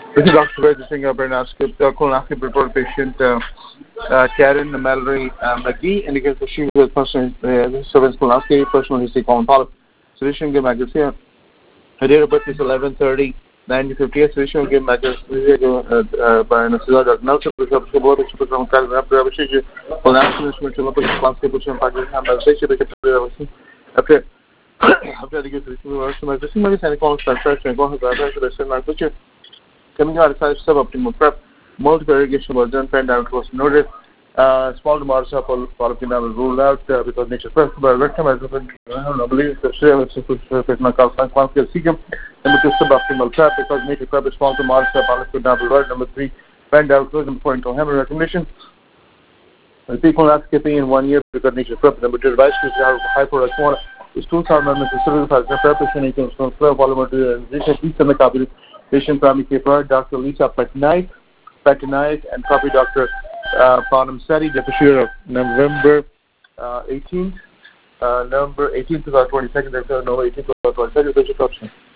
This is Dr. registering a colonoscopy report patient Karen Mallory McGee indicates that she was personal service colonoscopy, personal history common polyp. Solution give Magasia. Her date of birth is 11/30/1958. Solution give Magasia by Nasila Dr. Nelson, Bishop Subor, Bishop from Calvin, Bishop colonoscopy, colonoscopy, Bishop Pakistan, Bishop after the this is my call starts going to coming out of suboptimal prep, multiple irrigation was done, found out was noted, small amounts of polyphenol was ruled out because nature prep, but rectum as I believe the cecum, number 2 suboptimal prep because nature prep is small amounts of polyphenol, number 3, found out was important to hammer recommendation. Repeat colonoscopy in 1 year because nature prep, number 2, advice is hyperosmotic. The stools are not necessarily for preparation, you can flow polymer to the copy. Patient primary care provider, Dr. Lisa Patnaik, and copy Dr. Bonham Seti, the issue of November 18th, 2022, November 18th, 2022, Patient option.